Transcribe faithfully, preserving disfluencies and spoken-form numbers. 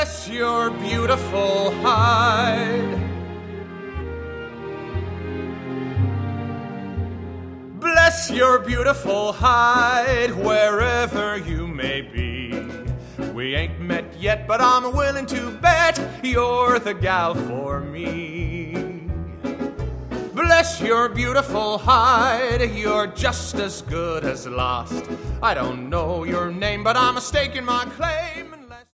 Bless your beautiful hide. Bless your beautiful hide wherever you may be. We ain't met yet, but I'm willing to bet you're the gal for me. Bless your beautiful hide, you're just as good as lost. I don't know your name, but I'm mistaking my claim.